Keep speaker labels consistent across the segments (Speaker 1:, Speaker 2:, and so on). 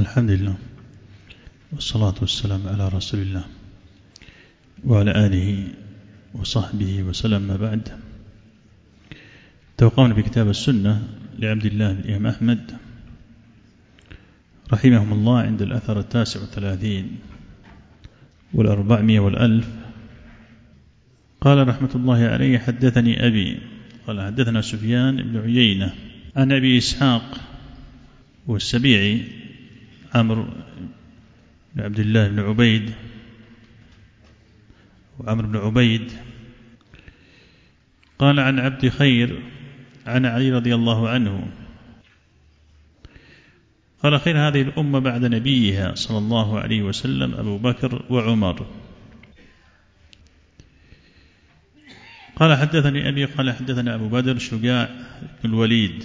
Speaker 1: الحمد لله والصلاة والسلام على رسول الله وعلى آله وصحبه وسلم. ما بعد، توقعنا بكتاب السنة لعبد الله بن إمام أحمد رحمهم الله عند الأثر 39 و400 و1000. قال رحمة الله عليه: حدثني أبي قال حدثنا سفيان بن عيينة عن أبي إسحاق والسبيعي عمرو بن عبد الله بن عبيد وعمرو بن عبيد قال عن عبد خير عن علي رضي الله عنه قال: خير هذه الأمة بعد نبيها صلى الله عليه وسلم أبو بكر وعمر. قال حدثني أبي قال حدثنا أبو بدر شجاع بن الوليد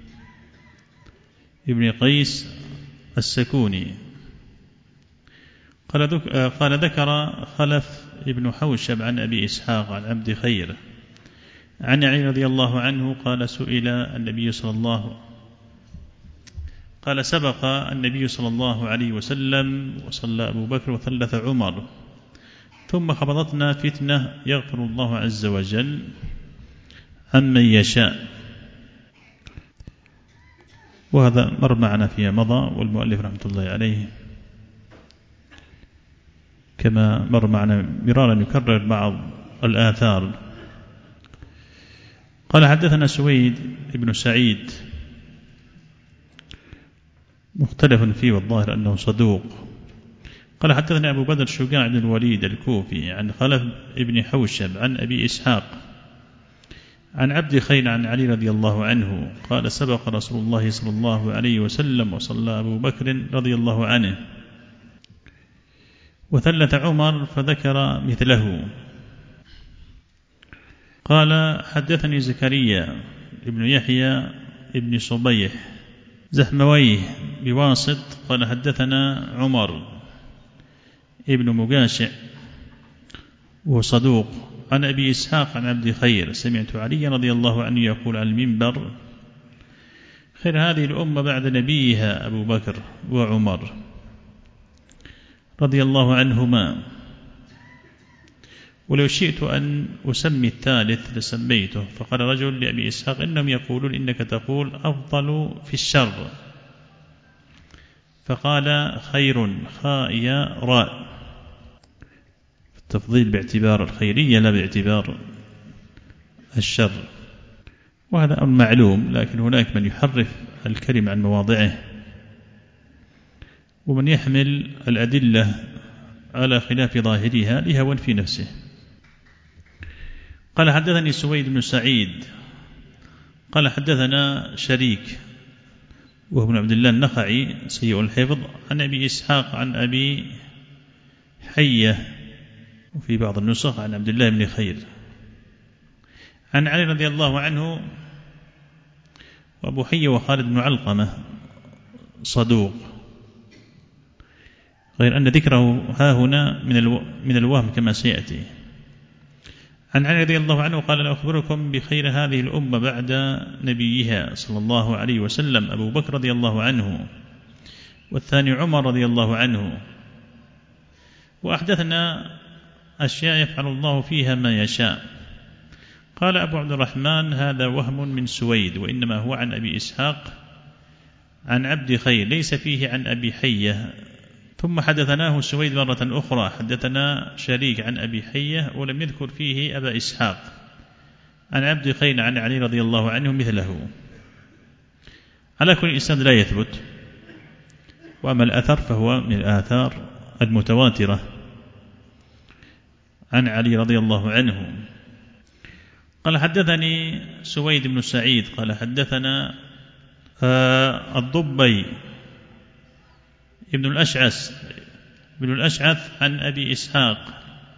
Speaker 1: ابن قيس السكوني قال ذكر خلف ابن حوشب عن أبي إسحاق عن عبد خير عن علي رضي الله عنه قال: سبق النبي صلى الله عليه وسلم وصلى أبو بكر وثلث عمر، ثم خبطتنا فتنة يغفر الله عز وجل عمن يشاء. وهذا مر معنا فيما مضى، والمؤلف رحمة الله عليه كما مر معنا مرارا يكرر بعض الآثار. قال حدثنا سويد بن سعيد مختلف فيه والظاهر أنه صدوق. قال حدثنا أبو بدر شجاع بن الوليد الكوفي عن خلف ابن حوشب عن أبي إسحاق عن عبد خير عن علي رضي الله عنه قال: سبق رسول الله صلى الله عليه وسلم وصلى أبو بكر رضي الله عنه وثلث عمر فذكر مثله. قال حدثني زكريا ابن يحيى ابن صبيح زحمويه بواسط قال حدثنا عمر ابن مقاشع وصدوق عن أبي إسحاق عن عبد خير: سمعت علي رضي الله عنه يقول على المنبر: خير هذه الأمة بعد نبيها أبو بكر وعمر رضي الله عنهما، ولو شئت أن أسمي الثالث لسميته. فقال رجل لأبي إسحاق: إنهم يقولون إنك تقول أفضل في الشر. فقال: خير خاء يا راء، التفضيل باعتبار الخيرية لا باعتبار الشر، وهذا أمر معلوم، لكن هناك من يحرف الكلم عن مواضعه ومن يحمل الأدلة على خلاف ظاهرها لهوى في نفسه. قال حدثني سويد بن سعيد قال حدثنا شريك وهو ابن عبد الله النخعي سيء الحفظ عن أبي إسحاق عن أبي حية وفي بعض النسخ عن عبد الله بن خير عن علي رضي الله عنه. وأبو حية وخالد بن علقمة صدوق، غير أن ذكره ها هنا من الوهم كما سيأتي. عن علي رضي الله عنه قال: لا أخبركم بخير هذه الأمة بعد نبيها صلى الله عليه وسلم أبو بكر رضي الله عنه، والثاني عمر رضي الله عنه. وأحدثنا أشياء يفعل الله فيها ما يشاء. قال أبو عبد الرحمن: هذا وهم من سويد، وإنما هو عن أبي إسحاق عن عبد خير، ليس فيه عن أبي حية. ثم حدثناه سويد مرة أخرى حدثنا شريك عن أبي حية ولم يذكر فيه أبا إسحاق عن عبد خير عن علي رضي الله عنه مثله. على كل إنسان لا يثبت، وأما الأثر فهو من الآثار المتواترة عن علي رضي الله عنه. قال حدثني سويد بن سعيد قال حدثنا الضبي ابن الأشعث عن أبي إسحاق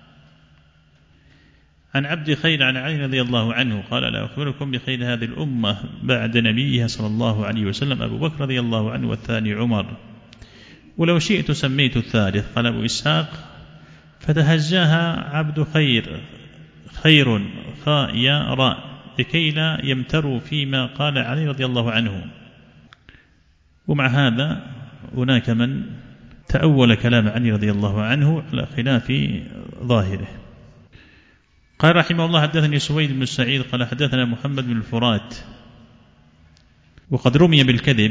Speaker 1: عن عبد خير عن علي رضي الله عنه قال: لا أخبركم بخير هذه الأمة بعد نبيها صلى الله عليه وسلم أبو بكر رضي الله عنه، والثاني عمر، ولو شئت سميت الثالث. قال أبو إسحاق: فتهجاها عبد خير خاء يا راء، لكي لا يمتروا فيما قال علي رضي الله عنه. ومع هذا هناك من تأول كلام علي رضي الله عنه على خلاف ظاهره. قال رحمه الله حدثني سويد بن سعيد قال حدثنا محمد بن الفرات وقد رمي بالكذب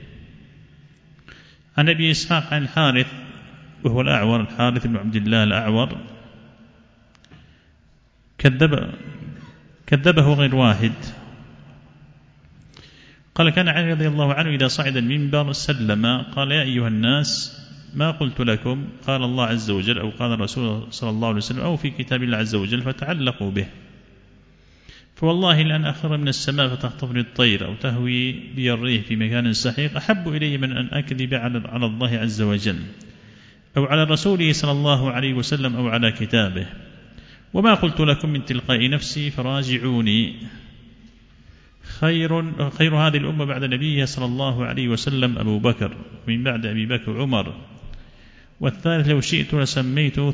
Speaker 1: عن أبي إسحاق عن الحارث وهو الأعور، الحارث بن عبد الله الأعور، كذبه غير واحد. قال كان علي رضي الله عنه إذا صعد المنبر سلم قال يا أيها الناس ما قلت لكم قال الله عز وجل أو قال الرسول صلى الله عليه وسلم أو في كتاب الله عز وجل فتعلقوا به، فوالله لأن أخر من السماء فتخطفني الطير أو تهوي بي الريح في مكان سحيق أحب إلي من أن أكذب على الله عز وجل أو على رسوله صلى الله عليه وسلم أو على كتابه، وما قلت لكم من تلقاء نفسي فراجعوني. خير هذه الأمة بعد نبيها صلى الله عليه وسلم أبو بكر، ومن بعد أبي بكر عمر، والثالث لو شئت لسميته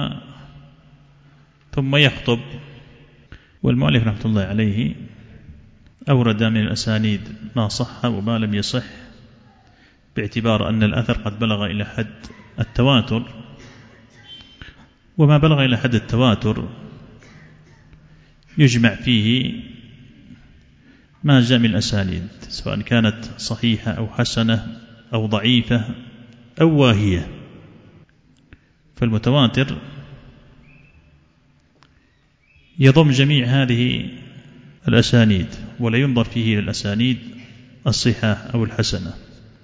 Speaker 1: ثم يخطب. والمؤلف رحمة الله عليه أورد من الأسانيد ما صح وما لم يصح باعتبار أن الأثر قد بلغ إلى حد التواتر، وما بلغ إلى حد التواتر يجمع فيه ما جاء من الأسانيد سواء كانت صحيحة أو حسنة أو ضعيفة أو واهية. فالمتواتر يضم جميع هذه الأسانيد ولا ينظر فيه إلى الأسانيد الصحة أو الحسنة.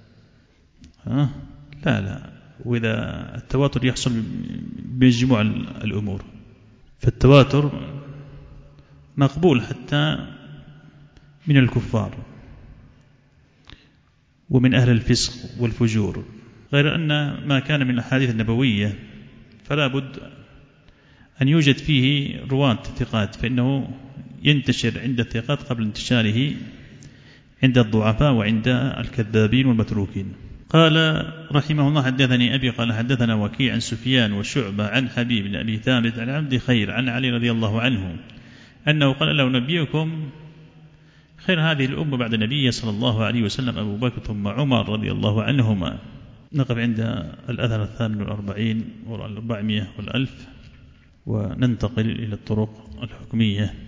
Speaker 1: لا، وإذا التواتر يحصل بمجموع الأمور، فالتواتر مقبول حتى من الكفار ومن أهل الفسق والفجور، غير أن ما كان من الأحاديث النبوية فلا بد أن يوجد فيه رواة ثقات، فإنه ينتشر عند الثقات قبل انتشاره عند الضعفاء وعند الكذابين والمتروكين. قال رحمه الله حدثني أبي قال حدثنا وكيع عن سفيان وشعبة عن حبيب بن أبي ثابت عن عبد خير عن علي رضي الله عنه أنه قال لو نبيكم خير هذه الأمة بعد النبي صلى الله عليه وسلم أبو بكر ثم عمر رضي الله عنهما. نقف عند الأثر 48 و400 و1000 وننتقل إلى الطرق الحكمية.